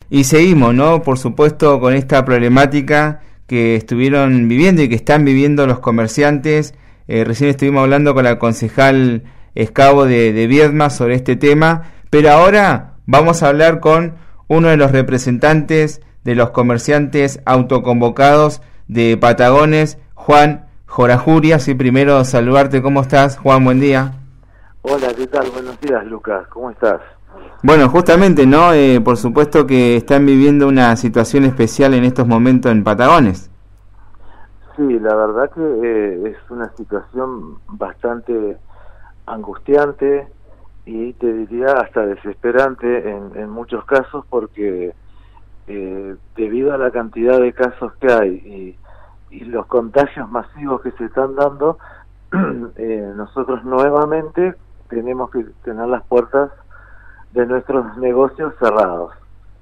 Y seguimos, ¿no? Por supuesto, con esta problemática que estuvieron viviendo y que están viviendo los comerciantes. Recién estuvimos hablando con la concejal Escabo de Viedma sobre este tema, pero ahora vamos a hablar con uno de los representantes de los comerciantes autoconvocados de Patagones, Juan Jorajuria. Sí, primero saludarte, ¿cómo estás, Juan? Buen día. Hola, ¿qué tal? Buenos días, Lucas, ¿cómo estás? Bueno, justamente, ¿no? Por supuesto que están viviendo una situación especial en estos momentos en Patagones. Sí, la verdad que es una situación bastante angustiante y te diría hasta desesperante en muchos casos porque debido a la cantidad de casos que hay y los contagios masivos que se están dando, nosotros nuevamente tenemos que tener las puertas de nuestros negocios cerrados.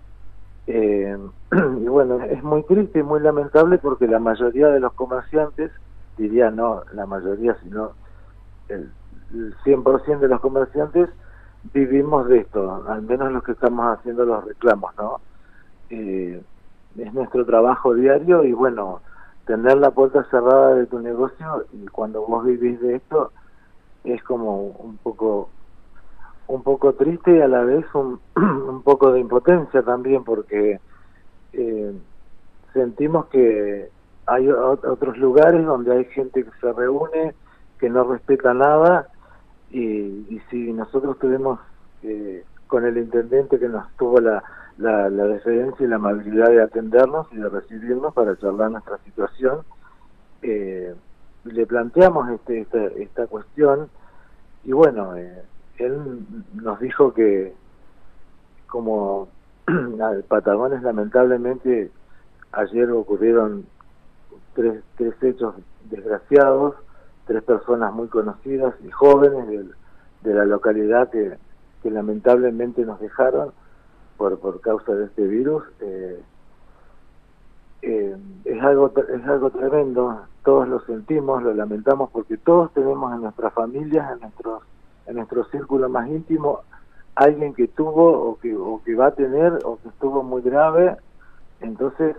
Y bueno, es muy triste y muy lamentable porque la mayoría de los comerciantes, diría no la mayoría, sino el 100% de los comerciantes vivimos de esto, al menos los que estamos haciendo los reclamos, ¿no? Es nuestro trabajo diario y bueno, tener la puerta cerrada de tu negocio y cuando vos vivís de esto es como un poco triste y a la vez un poco de impotencia también porque sentimos que hay otros lugares donde hay gente que se reúne, que no respeta nada y si nosotros tuvimos con el intendente que nos tuvo la deferencia y la amabilidad de atendernos y de recibirnos para charlar nuestra situación, le planteamos esta cuestión y bueno, él nos dijo que como Patagones lamentablemente ayer ocurrieron tres hechos desgraciados, 3 personas muy conocidas y jóvenes de la localidad que lamentablemente nos dejaron por causa de este virus. Es algo tremendo, todos lo sentimos, lo lamentamos porque todos tenemos en nuestras familias, en nuestro círculo más íntimo alguien que tuvo o que va a tener o que estuvo muy grave. Entonces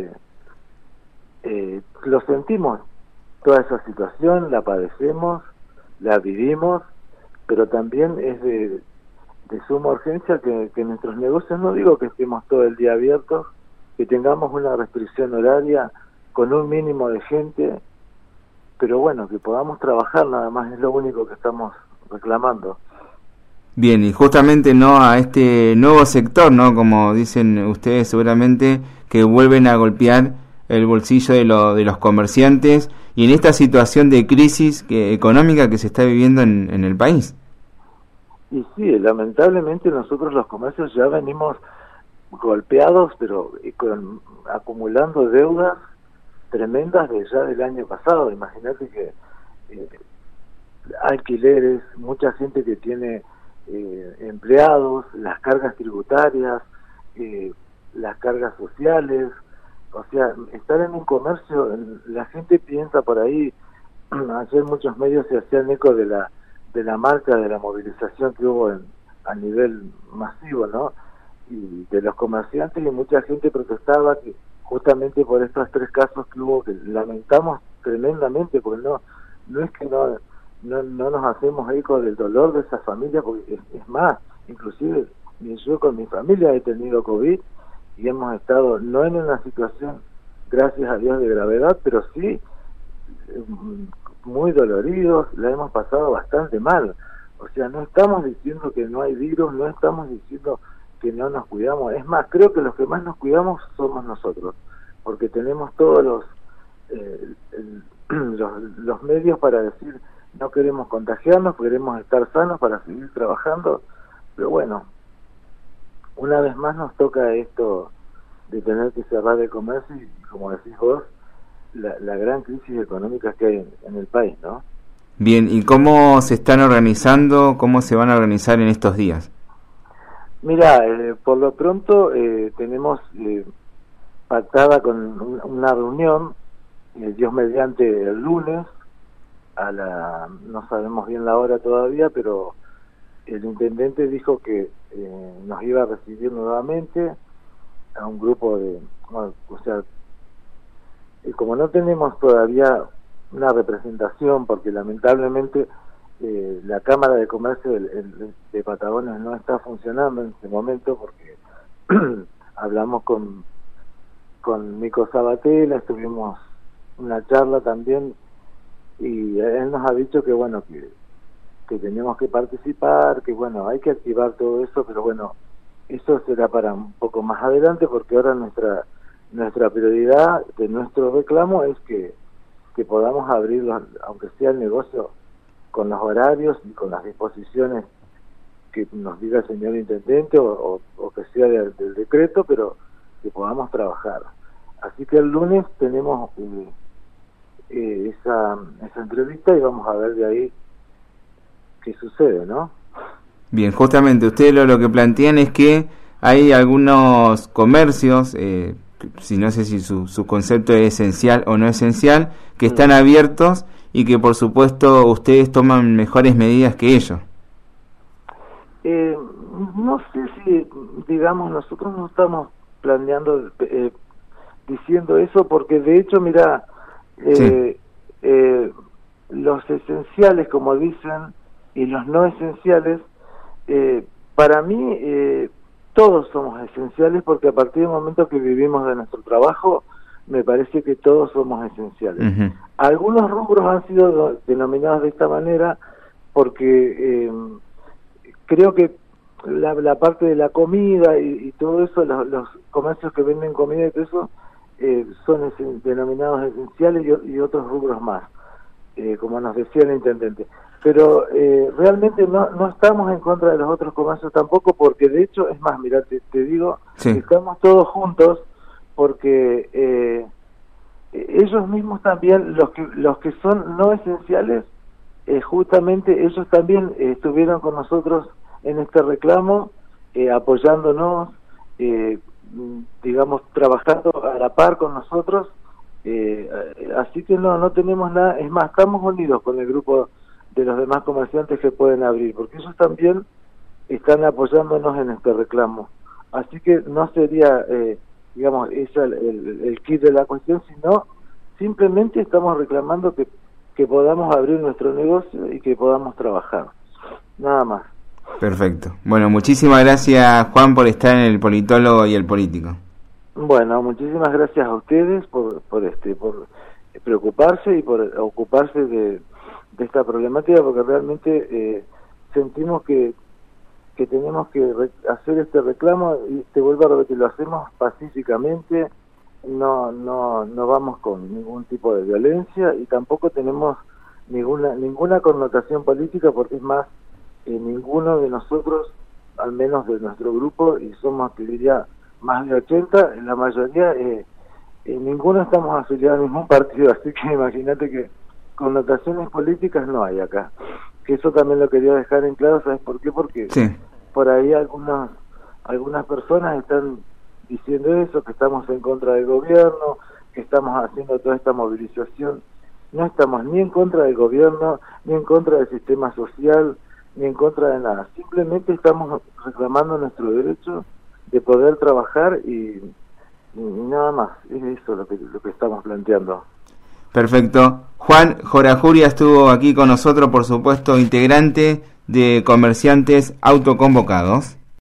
lo sentimos, toda esa situación la padecemos, la vivimos, pero también es de suma urgencia que nuestros negocios, no digo que estemos todo el día abiertos, que tengamos una restricción horaria con un mínimo de gente, pero bueno, que podamos trabajar nada más, es lo único que estamos reclamando. Bien, y justamente no a este nuevo sector, ¿no? Como dicen ustedes seguramente, que vuelven a golpear el bolsillo de los comerciantes y en esta situación de crisis económica que se está viviendo en el país. Y sí, lamentablemente nosotros los comercios ya venimos golpeados, pero acumulando deudas tremendas de ya del año pasado. Imagínate que alquileres, mucha gente que tiene empleados, las cargas tributarias, las cargas sociales, o sea, estar en un comercio, la gente piensa por ahí, ayer muchos medios se hacían eco de la marcha, de la movilización que hubo a nivel masivo, ¿no? Y de los comerciantes y mucha gente protestaba que justamente por estos 3 casos que hubo, que lamentamos tremendamente, porque no es que no nos hacemos eco del dolor de esa familia, porque es más, inclusive yo con mi familia he tenido COVID y hemos estado no en una situación, gracias a Dios, de gravedad, pero sí muy doloridos, la hemos pasado bastante mal. O sea, no estamos diciendo que no hay virus, no estamos diciendo que no nos cuidamos, es más, creo que los que más nos cuidamos somos nosotros, porque tenemos todos los medios para decir no queremos contagiarnos, queremos estar sanos para seguir trabajando, pero bueno, una vez más nos toca esto de tener que cerrar el comercio y como decís vos, la gran crisis económica que hay en el país, ¿no? Bien, ¿y cómo se están organizando, cómo se van a organizar en estos días? Mira, por lo pronto tenemos pactada con una reunión, Dios mediante el lunes, no sabemos bien la hora todavía, pero el intendente dijo que nos iba a recibir nuevamente a un grupo de, bueno, o sea, como no tenemos todavía una representación, porque lamentablemente la Cámara de Comercio de Patagones no está funcionando en este momento, porque hablamos con Nico Sabatella, estuvimos una charla también, y él nos ha dicho que bueno, que tenemos que participar, que bueno, hay que activar todo eso, pero bueno, eso será para un poco más adelante, porque ahora nuestra prioridad de nuestro reclamo es que podamos abrir, aunque sea el negocio, con los horarios y con las disposiciones que nos diga el señor intendente o que sea del decreto, pero que podamos trabajar. Así que el lunes tenemos esa entrevista y vamos a ver de ahí qué sucede, ¿no? Bien, justamente ustedes lo que plantean es que hay algunos comercios, si no sé si su concepto es esencial o no esencial, que están abiertos y que por supuesto ustedes toman mejores medidas que ellos. No sé si, digamos, nosotros no estamos planeando diciendo eso, porque de hecho, mira, los esenciales, como dicen, y los no esenciales, para mí todos somos esenciales, porque a partir del momento que vivimos de nuestro trabajo, me parece que todos somos esenciales. Uh-huh. Algunos rubros han sido denominados de esta manera porque creo que la parte de la comida y todo eso, los comercios que venden comida y todo eso, son denominados esenciales y otros rubros más, como nos decía el intendente. Pero realmente no estamos en contra de los otros comercios tampoco, porque de hecho, es más, mira, te digo, estamos todos juntos, porque ellos mismos también, los que son no esenciales, justamente ellos también estuvieron con nosotros en este reclamo, apoyándonos, digamos, trabajando a la par con nosotros, así que no tenemos nada, es más, estamos unidos con el grupo de los demás comerciantes que pueden abrir, porque ellos también están apoyándonos en este reclamo, así que no sería digamos, esa el kit de la cuestión, sino simplemente estamos reclamando que podamos abrir nuestro negocio y que podamos trabajar, nada más. Perfecto. Bueno, muchísimas gracias, Juan, por estar en El Politólogo y El Político. Bueno, muchísimas gracias a ustedes por preocuparse y por ocuparse de esta problemática, porque realmente sentimos que tenemos que hacer este reclamo, y te vuelvo a repetir, lo hacemos pacíficamente, no vamos con ningún tipo de violencia y tampoco tenemos ninguna connotación política, porque es más, ninguno de nosotros, al menos de nuestro grupo, y somos, te diría, más de 80, en la mayoría, ninguno estamos afiliados a ningún partido, así que imagínate que connotaciones políticas no hay acá. Que eso también lo quería dejar en claro, ¿sabes por qué? Porque por ahí algunas personas están diciendo eso, que estamos en contra del gobierno, que estamos haciendo toda esta movilización. No estamos ni en contra del gobierno, ni en contra del sistema social, ni en contra de nada. Simplemente estamos reclamando nuestro derecho de poder trabajar y nada más. Es eso lo que estamos planteando. Perfecto. Juan Jorajuria estuvo aquí con nosotros, por supuesto, integrante de Comerciantes Autoconvocados.